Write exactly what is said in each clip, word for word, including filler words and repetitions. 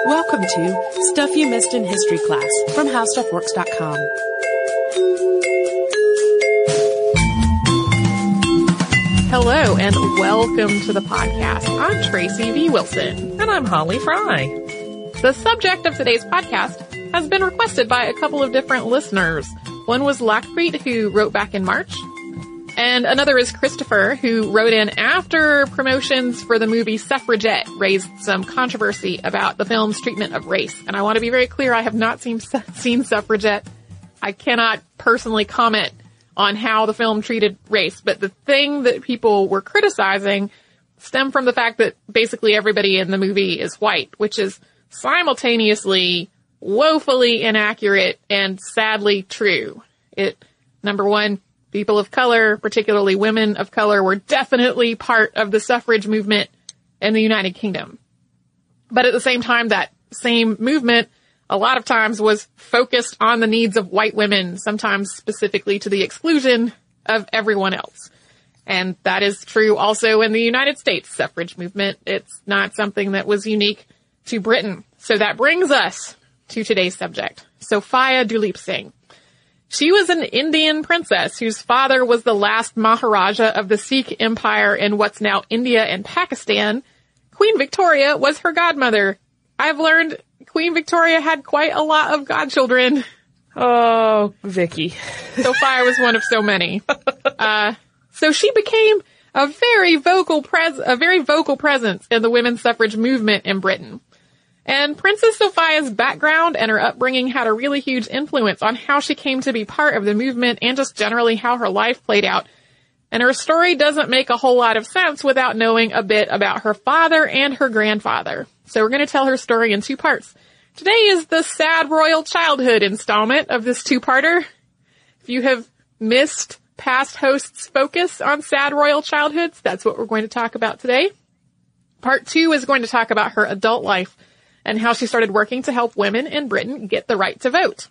Welcome to Stuff You Missed in History Class from How Stuff Works dot com. Hello and welcome to the podcast. I'm Tracy V. Wilson. And I'm Holly Fry. The subject of today's podcast has been requested by a couple of different listeners. One was Lackpreet, who wrote back in March. And another is Christopher, who wrote in after promotions for the movie Suffragette raised some controversy about the film's treatment of race. And I want to be very clear, I have not seen, seen Suffragette. I cannot personally comment on how the film treated race, but the thing that people were criticizing stemmed from the fact that basically everybody in the movie is white, which is simultaneously woefully inaccurate and sadly true. It, number one, people of color, particularly women of color, were definitely part of the suffrage movement in the United Kingdom. But at the same time, that same movement a lot of times was focused on the needs of white women, sometimes specifically to the exclusion of everyone else. And that is true also in the United States suffrage movement. It's not something that was unique to Britain. So that brings us to today's subject, Sophia Duleep Singh. She was an Indian princess whose father was the last Maharaja of the Sikh Empire in what's now India and Pakistan. Queen Victoria was her godmother. I've learned Queen Victoria had quite a lot of godchildren. Oh, Vicky. Sophia was one of so many. Uh, so she became a very vocal pres- a very vocal presence in the women's suffrage movement in Britain. And Princess Sophia's background and her upbringing had a really huge influence on how she came to be part of the movement and just generally how her life played out. And her story doesn't make a whole lot of sense without knowing a bit about her father and her grandfather. So we're going to tell her story in two parts. Today is the sad royal childhood installment of this two-parter. If you have missed past hosts' focus on sad royal childhoods, that's what we're going to talk about today. Part two is going to talk about her adult life and how she started working to help women in Britain get the right to vote.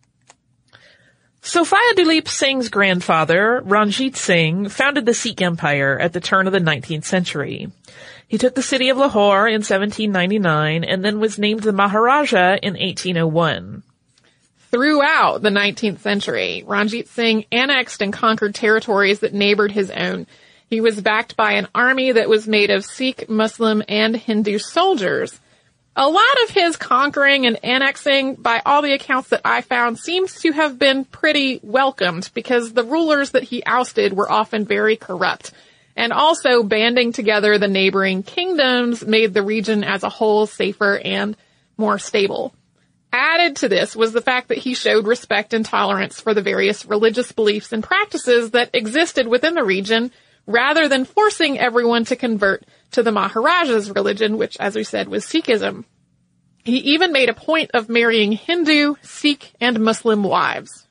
Sophia Duleep Singh's grandfather, Ranjit Singh, founded the Sikh Empire at the turn of the nineteenth century. He took the city of Lahore in seventeen ninety-nine and then was named the Maharaja in eighteen oh one. Throughout the nineteenth century, Ranjit Singh annexed and conquered territories that neighbored his own. He was backed by an army that was made of Sikh, Muslim, and Hindu soldiers. A lot of his conquering and annexing, by all the accounts that I found, seems to have been pretty welcomed because the rulers that he ousted were often very corrupt. And also banding together the neighboring kingdoms made the region as a whole safer and more stable. Added to this was the fact that he showed respect and tolerance for the various religious beliefs and practices that existed within the region, rather than forcing everyone to convert to the Maharaja's religion, which, as we said, was Sikhism. He even made a point of marrying Hindu, Sikh, and Muslim wives.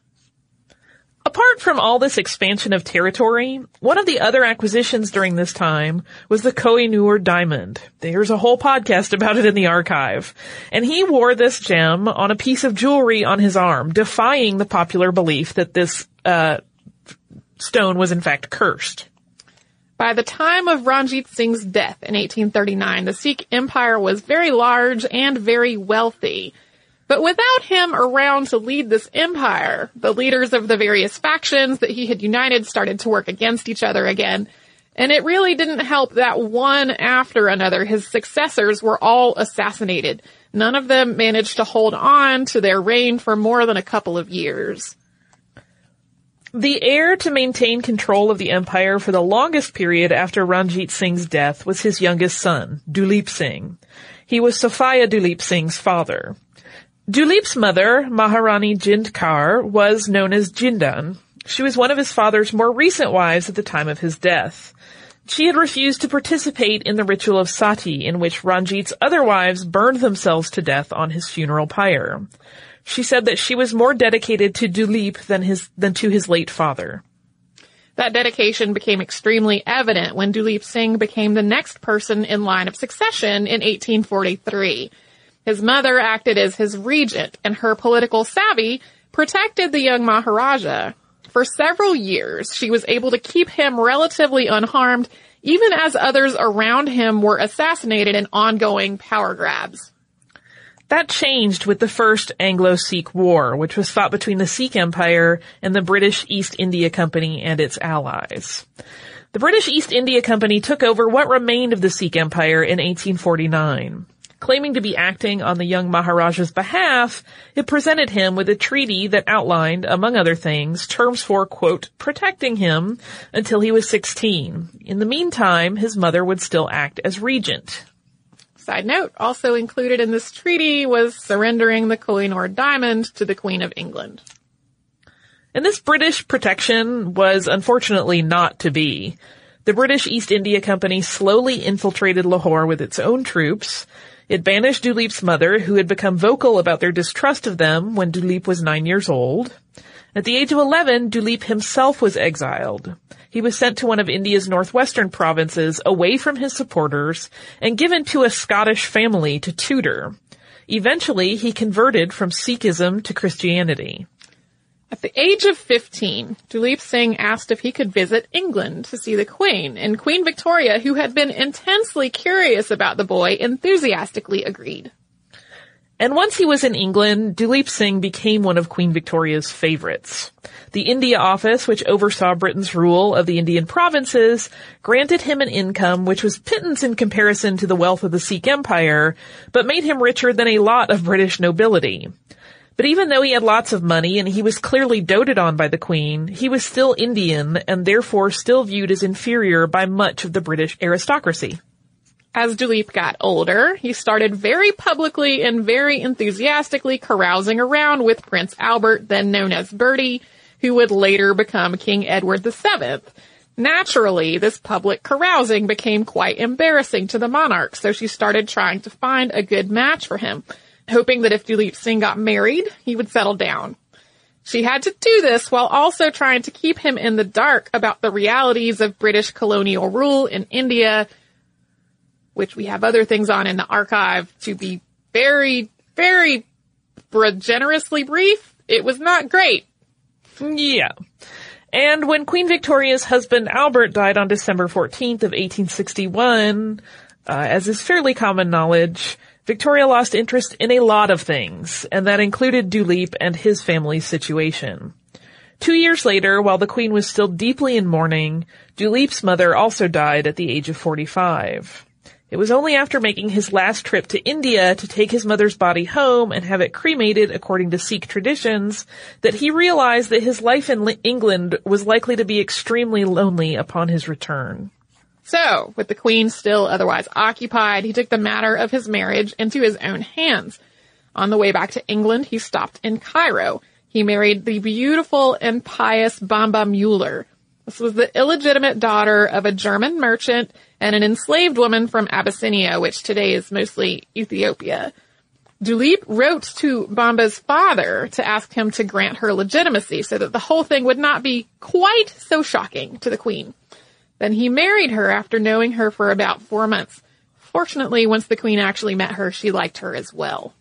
Apart from all this expansion of territory, one of the other acquisitions during this time was the Koh-i-Noor diamond. There's a whole podcast about it in the archive. And he wore this gem on a piece of jewelry on his arm, defying the popular belief that this uh stone was in fact cursed. By the time of Ranjit Singh's death in eighteen thirty-nine, the Sikh Empire was very large and very wealthy. But without him around to lead this empire, the leaders of the various factions that he had united started to work against each other again. And it really didn't help that one after another, his successors were all assassinated. None of them managed to hold on to their reign for more than a couple of years. The heir to maintain control of the empire for the longest period after Ranjit Singh's death was his youngest son, Duleep Singh. He was Sophia Duleep Singh's father. Duleep's mother, Maharani Jind Kaur, was known as Jindan. She was one of his father's more recent wives at the time of his death. She had refused to participate in the ritual of sati, in which Ranjit's other wives burned themselves to death on his funeral pyre. She said that she was more dedicated to Duleep than his than to his late father. That dedication became extremely evident when Duleep Singh became the next person in line of succession in eighteen forty-three. His mother acted as his regent, and her political savvy protected the young Maharaja. For several years, she was able to keep him relatively unharmed, even as others around him were assassinated in ongoing power grabs. That changed with the First Anglo-Sikh War, which was fought between the Sikh Empire and the British East India Company and its allies. The British East India Company took over what remained of the Sikh Empire in eighteen forty-nine. Claiming to be acting on the young Maharaja's behalf, it presented him with a treaty that outlined, among other things, terms for, quote, protecting him until he was sixteen. In the meantime, his mother would still act as regent. Side note, also included in this treaty was surrendering the Kohinoor diamond to the Queen of England. And this British protection was unfortunately not to be. The British East India Company slowly infiltrated Lahore with its own troops. It banished Duleep's mother, who had become vocal about their distrust of them when Duleep was nine years old. At the age of eleven, Duleep himself was exiled. He was sent to one of India's northwestern provinces away from his supporters and given to a Scottish family to tutor. Eventually, he converted from Sikhism to Christianity. At the age of fifteen, Duleep Singh asked if he could visit England to see the Queen, and Queen Victoria, who had been intensely curious about the boy, enthusiastically agreed. And once he was in England, Duleep Singh became one of Queen Victoria's favorites. The India Office, which oversaw Britain's rule of the Indian provinces, granted him an income which was pittance in comparison to the wealth of the Sikh Empire, but made him richer than a lot of British nobility. But even though he had lots of money and he was clearly doted on by the Queen, he was still Indian and therefore still viewed as inferior by much of the British aristocracy. As Duleep got older, he started very publicly and very enthusiastically carousing around with Prince Albert, then known as Bertie, who would later become King Edward the Seventh. Naturally, this public carousing became quite embarrassing to the monarch, so she started trying to find a good match for him, hoping that if Duleep Singh got married, he would settle down. She had to do this while also trying to keep him in the dark about the realities of British colonial rule in India, which we have other things on in the archive. To be very, very generously brief, it was not great. Yeah. And when Queen Victoria's husband Albert died on December fourteenth of eighteen sixty-one, uh, as is fairly common knowledge, Victoria lost interest in a lot of things, and that included Duleep and his family's situation. Two years later, while the Queen was still deeply in mourning, Duleep's mother also died at the age of forty-five. It was only after making his last trip to India to take his mother's body home and have it cremated according to Sikh traditions that he realized that his life in England was likely to be extremely lonely upon his return. So, with the Queen still otherwise occupied, he took the matter of his marriage into his own hands. On the way back to England, he stopped in Cairo. He married the beautiful and pious Bamba Mueller. This was the illegitimate daughter of a German merchant and an enslaved woman from Abyssinia, which today is mostly Ethiopia. Duleep wrote to Bamba's father to ask him to grant her legitimacy so that the whole thing would not be quite so shocking to the Queen. Then he married her after knowing her for about four months. Fortunately, once the Queen actually met her, she liked her as well.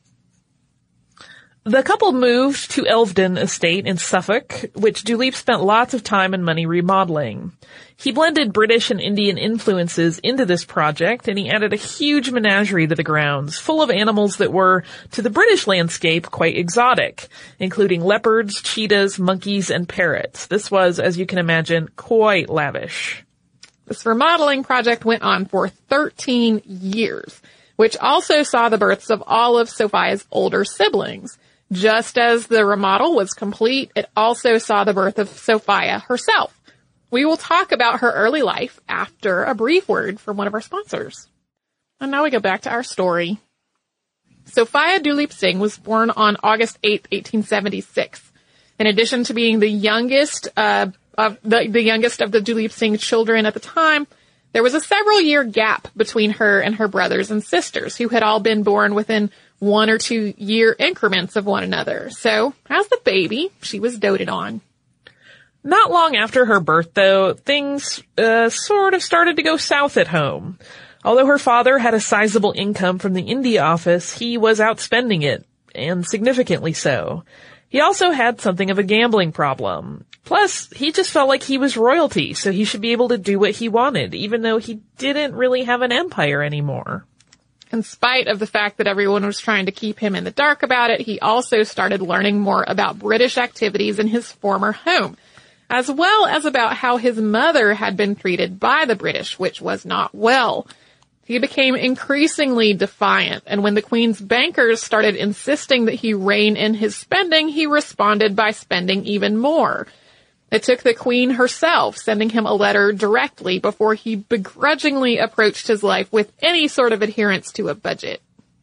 The couple moved to Elvedon Estate in Suffolk, which Duleep spent lots of time and money remodeling. He blended British and Indian influences into this project, and he added a huge menagerie to the grounds, full of animals that were, to the British landscape, quite exotic, including leopards, cheetahs, monkeys, and parrots. This was, as you can imagine, quite lavish. This remodeling project went on for thirteen years, which also saw the births of all of Sophia's older siblings. Just as the remodel was complete, it also saw the birth of Sophia herself. We will talk about her early life after a brief word from one of our sponsors. And now we go back to our story. Sophia Duleep Singh was born on August eighth, eighteen seventy-six. In addition to being the youngest, uh, of the, the youngest of the Duleep Singh children at the time, there was a several year gap between her and her brothers and sisters, who had all been born within one or two year increments of one another. So, as the baby, she was doted on. Not long after her birth, though, things uh, sort of started to go south at home. Although her father had a sizable income from the India Office, he was outspending it, and significantly so. He also had something of a gambling problem. Plus, he just felt like he was royalty, so he should be able to do what he wanted, even though he didn't really have an empire anymore. In spite of the fact that everyone was trying to keep him in the dark about it, he also started learning more about British activities in his former home, as well as about how his mother had been treated by the British, which was not well. He became increasingly defiant, and when the Queen's bankers started insisting that he rein in his spending, he responded by spending even more. It took the Queen herself sending him a letter directly before he begrudgingly approached his life with any sort of adherence to a budget.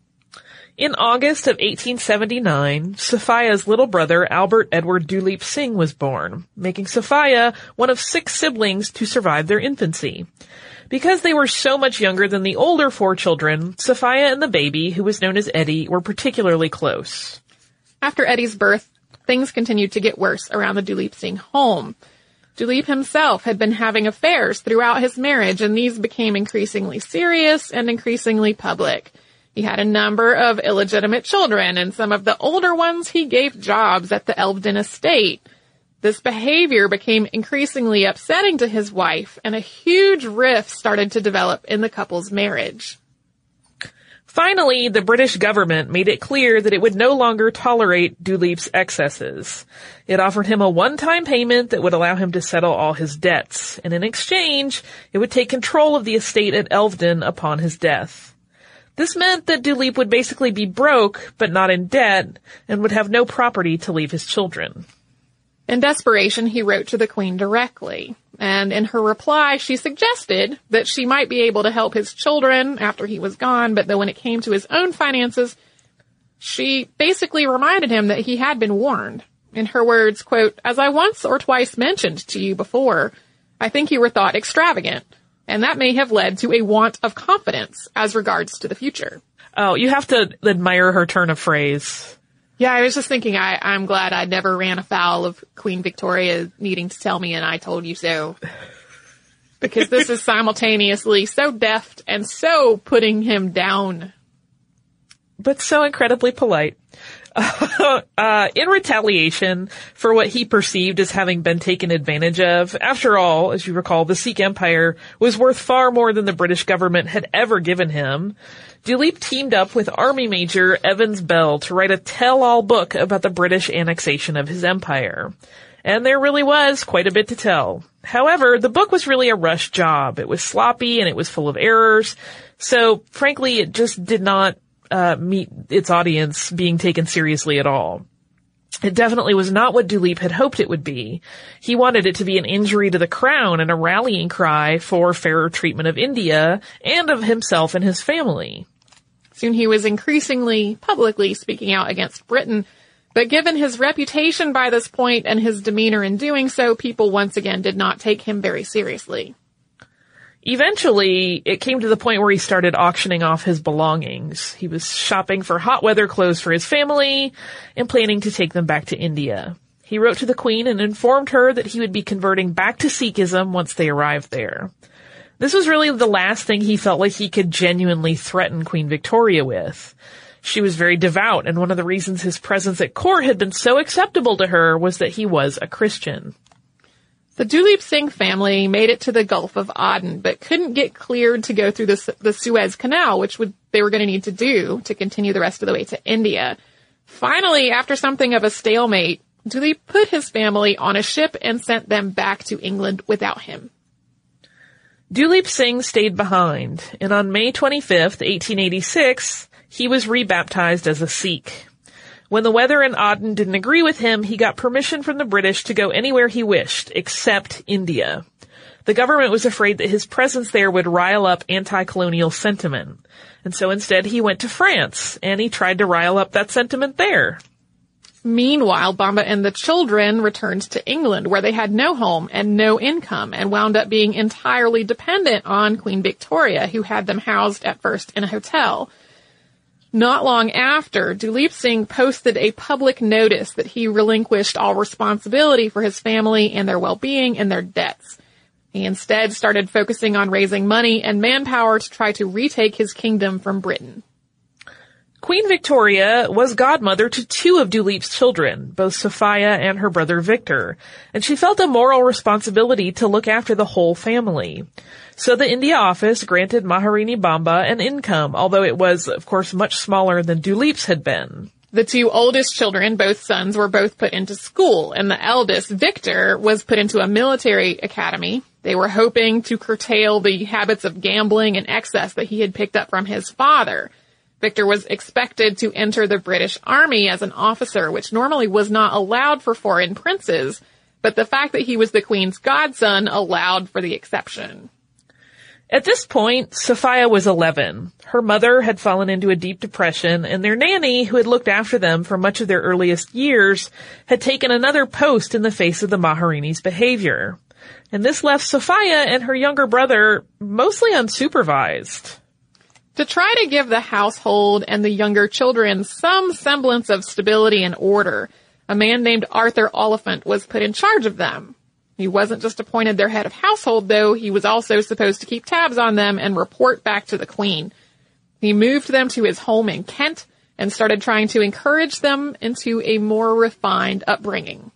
In August of eighteen seventy-nine, Sophia's little brother, Albert Edward Duleep Singh, was born, making Sophia one of six siblings to survive their infancy. Because they were so much younger than the older four children, Sophia and the baby, who was known as Eddie, were particularly close. After Eddie's birth, things continued to get worse around the Duleep Singh home. Duleep himself had been having affairs throughout his marriage, and these became increasingly serious and increasingly public. He had a number of illegitimate children, and some of the older ones he gave jobs at the Elveden estate. This behavior became increasingly upsetting to his wife, and a huge rift started to develop in the couple's marriage. Finally, the British government made it clear that it would no longer tolerate Duleep's excesses. It offered him a one-time payment that would allow him to settle all his debts, and in exchange, it would take control of the estate at Elveden upon his death. This meant that Duleep would basically be broke, but not in debt, and would have no property to leave his children. In desperation, he wrote to the Queen directly, and in her reply, she suggested that she might be able to help his children after he was gone, but that when it came to his own finances, she basically reminded him that he had been warned. In her words, quote, "As I once or twice mentioned to you before, I think you were thought extravagant, and that may have led to a want of confidence as regards to the future." Oh, you have to admire her turn of phrase. Yeah, I was just thinking I, I'm glad I never ran afoul of Queen Victoria needing to tell me and I told you so. Because this is simultaneously so deft and so putting him down. But so incredibly polite. uh, in retaliation for what he perceived as having been taken advantage of, after all, as you recall, the Sikh Empire was worth far more than the British government had ever given him, Duleep teamed up with Army Major Evans Bell to write a tell-all book about the British annexation of his empire. And there really was quite a bit to tell. However, the book was really a rushed job. It was sloppy and it was full of errors. So, frankly, it just did not uh meet its audience being taken seriously at all. It definitely was not what Duleep had hoped it would be. He wanted it to be an injury to the crown and a rallying cry for fairer treatment of India and of himself and his family. Soon he was increasingly publicly speaking out against Britain, but given his reputation by this point and his demeanor in doing so, people once again did not take him very seriously. Eventually, it came to the point where he started auctioning off his belongings. He was shopping for hot weather clothes for his family and planning to take them back to India. He wrote to the Queen and informed her that he would be converting back to Sikhism once they arrived there. This was really the last thing he felt like he could genuinely threaten Queen Victoria with. She was very devout, and one of the reasons his presence at court had been so acceptable to her was that he was a Christian. The Duleep Singh family made it to the Gulf of Aden, but couldn't get cleared to go through the, the Suez Canal, which would, they were going to need to do to continue the rest of the way to India. Finally, after something of a stalemate, Duleep put his family on a ship and sent them back to England without him. Duleep Singh stayed behind, and on May twenty-fifth, eighteen eighty-six, he was rebaptized as a Sikh. When the weather in Aden didn't agree with him, he got permission from the British to go anywhere he wished, except India. The government was afraid that his presence there would rile up anti-colonial sentiment. And so instead he went to France, and he tried to rile up that sentiment there. Meanwhile, Bamba and the children returned to England, where they had no home and no income, and wound up being entirely dependent on Queen Victoria, who had them housed at first in a hotel. Not long after, Duleep Singh posted a public notice that he relinquished all responsibility for his family and their well-being and their debts. He instead started focusing on raising money and manpower to try to retake his kingdom from Britain. Queen Victoria was godmother to two of Duleep's children, both Sophia and her brother Victor, and she felt a moral responsibility to look after the whole family. So the India office granted Maharini Bamba an income, although it was, of course, much smaller than Duleep's had been. The two oldest children, both sons, were both put into school, and the eldest, Victor, was put into a military academy. They were hoping to curtail the habits of gambling and excess that he had picked up from his father. Victor was expected to enter the British Army as an officer, which normally was not allowed for foreign princes, but the fact that he was the Queen's godson allowed for the exception. At this point, Sophia was eleven. Her mother had fallen into a deep depression, and their nanny, who had looked after them for much of their earliest years, had taken another post in the face of the Maharini's behavior. And this left Sophia and her younger brother mostly unsupervised. To try to give the household and the younger children some semblance of stability and order, a man named Arthur Oliphant was put in charge of them. He wasn't just appointed their head of household, though. He was also supposed to keep tabs on them and report back to the Queen. He moved them to his home in Kent and started trying to encourage them into a more refined upbringing.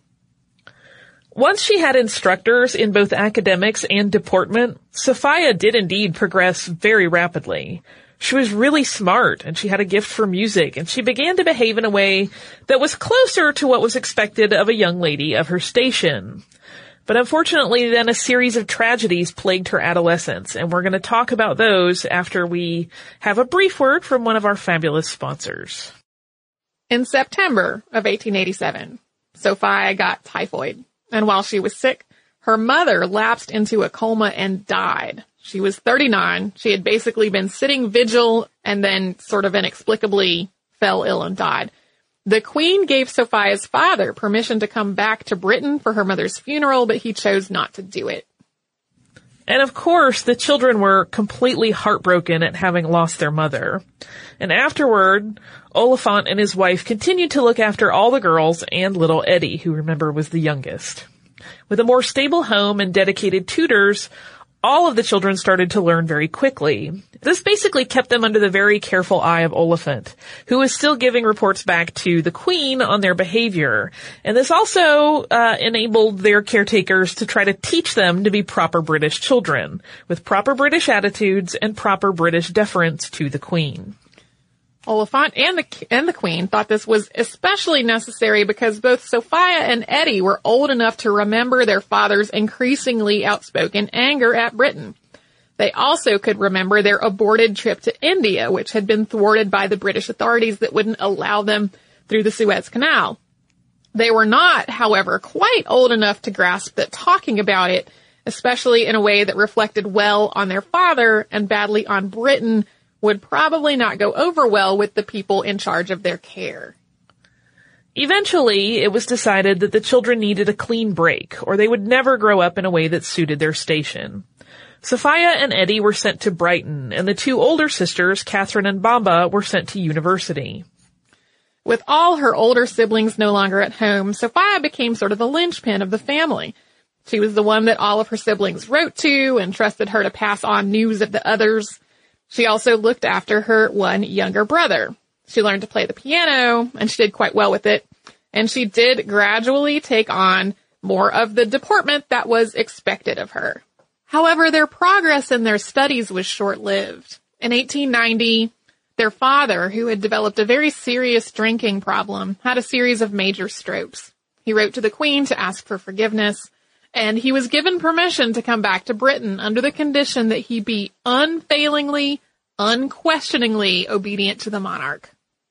Once she had instructors in both academics and deportment, Sophia did indeed progress very rapidly. She was really smart, and she had a gift for music, and she began to behave in a way that was closer to what was expected of a young lady of her station. But unfortunately, then a series of tragedies plagued her adolescence, and we're going to talk about those after we have a brief word from one of our fabulous sponsors. In September of eighteen eighty-seven, Sophia got typhoid, and while she was sick, her mother lapsed into a coma and died. She was thirty-nine. She had basically been sitting vigil and then sort of inexplicably fell ill and died. The Queen gave Sophia's father permission to come back to Britain for her mother's funeral, but he chose not to do it. And of course, the children were completely heartbroken at having lost their mother. And afterward, Oliphant and his wife continued to look after all the girls and little Eddie, who, remember, was the youngest. With a more stable home and dedicated tutors, all of the children started to learn very quickly. This basically kept them under the very careful eye of Oliphant, who was still giving reports back to the Queen on their behavior. And this also uh, enabled their caretakers to try to teach them to be proper British children, with proper British attitudes and proper British deference to the Queen. Oliphant and the and the Queen thought this was especially necessary because both Sophia and Eddie were old enough to remember their father's increasingly outspoken anger at Britain. They also could remember their aborted trip to India, which had been thwarted by the British authorities that wouldn't allow them through the Suez Canal. They were not, however, quite old enough to grasp that talking about it, especially in a way that reflected well on their father and badly on Britain, would probably not go over well with the people in charge of their care. Eventually, it was decided that the children needed a clean break, or they would never grow up in a way that suited their station. Sophia and Eddie were sent to Brighton, and the two older sisters, Catherine and Bamba, were sent to university. With all her older siblings no longer at home, Sophia became sort of the linchpin of the family. She was the one that all of her siblings wrote to and trusted her to pass on news of the others. She also looked after her one younger brother. She learned to play the piano, and she did quite well with it. And she did gradually take on more of the deportment that was expected of her. However, their progress in their studies was short-lived. In eighteen ninety, their father, who had developed a very serious drinking problem, had a series of major strokes. He wrote to the Queen to ask for forgiveness, and he was given permission to come back to Britain under the condition that he be unfailingly, unquestioningly obedient to the monarch.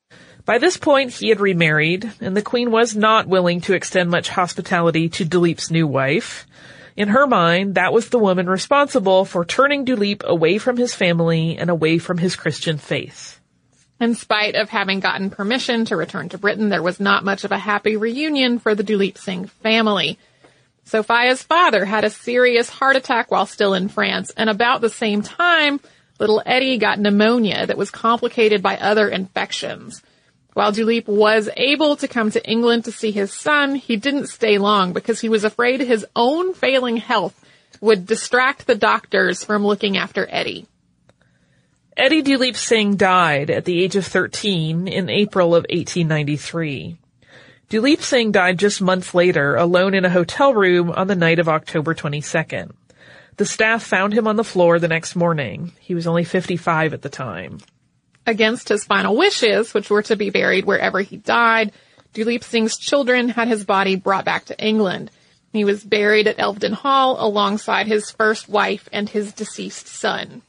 By this point, he had remarried, and the Queen was not willing to extend much hospitality to Duleep's new wife. In her mind, that was the woman responsible for turning Duleep away from his family and away from his Christian faith. In spite of having gotten permission to return to Britain, there was not much of a happy reunion for the Duleep Singh family. Sophia's father had a serious heart attack while still in France, and about the same time, little Eddie got pneumonia that was complicated by other infections. While Duleep was able to come to England to see his son, he didn't stay long because he was afraid his own failing health would distract the doctors from looking after Eddie. Eddie Duleep Singh died at the age of thirteen in April of eighteen ninety-three. Duleep Singh died just months later, alone in a hotel room on the night of October twenty-second. The staff found him on the floor the next morning. He was only fifty-five at the time. Against his final wishes, which were to be buried wherever he died, Duleep Singh's children had his body brought back to England. He was buried at Elvedon Hall alongside his first wife and his deceased son.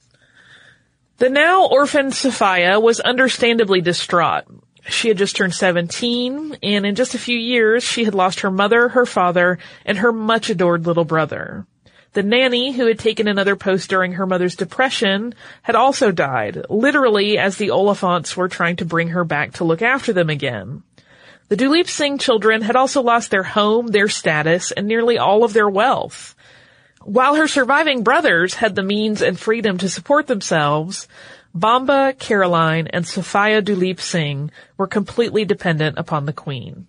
The now orphaned Sophia was understandably distraught. She had just turned seventeen, and in just a few years, she had lost her mother, her father, and her much-adored little brother. The nanny, who had taken another post during her mother's depression, had also died, literally as the Oliphants were trying to bring her back to look after them again. The Duleep Singh children had also lost their home, their status, and nearly all of their wealth. While her surviving brothers had the means and freedom to support themselves, Bamba, Caroline, and Sophia Duleep Singh were completely dependent upon the Queen.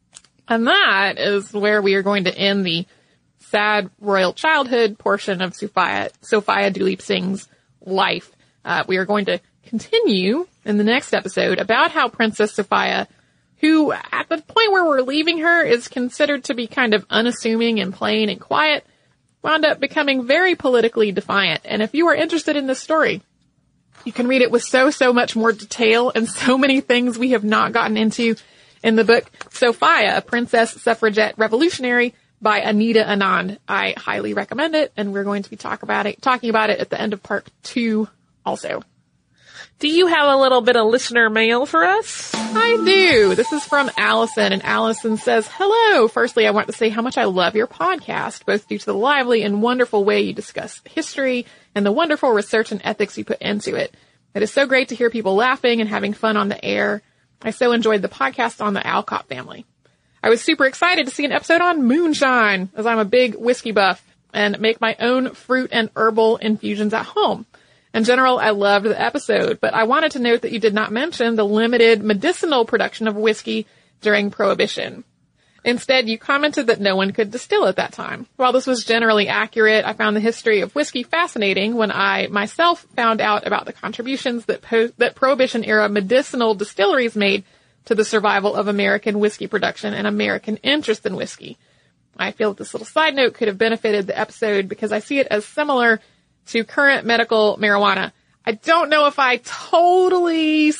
And that is where we are going to end the sad royal childhood portion of Sophia, Sophia Duleep Singh's life. Uh, we are going to continue in the next episode about how Princess Sophia, who at the point where we're leaving her is considered to be kind of unassuming and plain and quiet, wound up becoming very politically defiant. And if you are interested in this story, you can read it with so, so much more detail and so many things we have not gotten into in the book Sophia, Princess Suffragette Revolutionary by Anita Anand. I highly recommend it, and we're going to be talk about it, talking about it at the end of part two also. Do you have a little bit of listener mail for us? I do. This is from Allison, and Allison says, hello. Firstly, I want to say how much I love your podcast, both due to the lively and wonderful way you discuss history and the wonderful research and ethics you put into it. It is so great to hear people laughing and having fun on the air. I so enjoyed the podcast on the Alcott family. I was super excited to see an episode on moonshine, as I'm a big whiskey buff and make my own fruit and herbal infusions at home. In general, I loved the episode, but I wanted to note that you did not mention the limited medicinal production of whiskey during Prohibition. Instead, you commented that no one could distill at that time. While this was generally accurate, I found the history of whiskey fascinating when I myself found out about the contributions that, po- that Prohibition-era medicinal distilleries made to the survival of American whiskey production and American interest in whiskey. I feel that this little side note could have benefited the episode because I see it as similar to current medical marijuana. I don't know if I totally,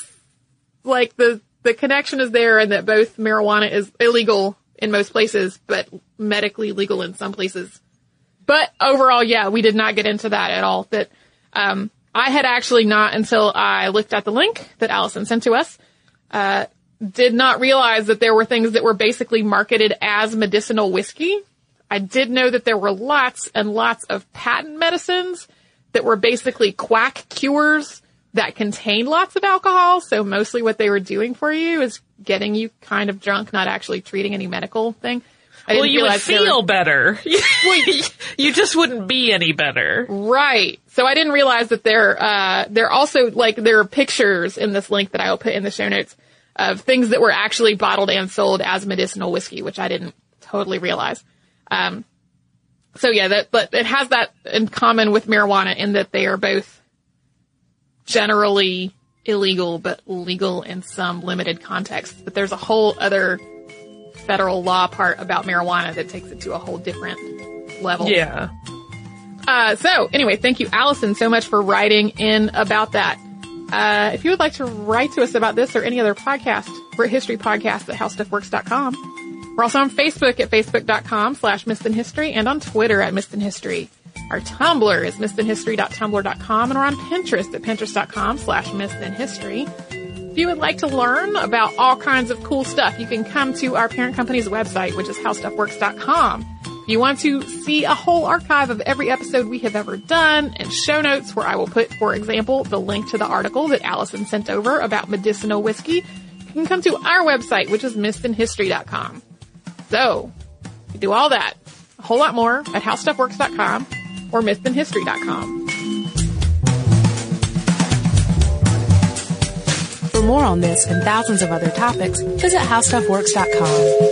like, the, the connection is there and that both marijuana is illegal in most places, but medically legal in some places. But overall, yeah, we did not get into that at all. That, um, I had actually not until I looked at the link that Allison sent to us, uh, did not realize that there were things that were basically marketed as medicinal whiskey. I did know that there were lots and lots of patent medicines that were basically quack cures that contained lots of alcohol. So mostly what they were doing for you is getting you kind of drunk, not actually treating any medical thing. I well, you would feel were... better. You just wouldn't be any better. Right. So I didn't realize that there, uh, there also, like, there are pictures in this link that I will put in the show notes of things that were actually bottled and sold as medicinal whiskey, which I didn't totally realize. Um, so yeah, that, but it has that in common with marijuana in that they are both generally illegal, but legal in some limited contexts. But there's a whole other federal law part about marijuana that takes it to a whole different level. Yeah. Uh, so anyway, thank you, Allison, so much for writing in about that. Uh, if you would like to write to us about this or any other podcast, we're at history podcast at how stuff works dot com. We're also on Facebook at facebook.com slash missedinhistory and on Twitter at missedinhistory. Our Tumblr is missedinhistory dot tumblr dot com, and we're on Pinterest at pinterest.com slash missedinhistory. If you would like to learn about all kinds of cool stuff, you can come to our parent company's website, which is how stuff works dot com. If you want to see a whole archive of every episode we have ever done and show notes where I will put, for example, the link to the article that Allison sent over about medicinal whiskey, you can come to our website, which is missed in history dot com. So, you do all that, a whole lot more at how stuff works dot com or missed in history dot com. For more on this and thousands of other topics, visit how stuff works dot com.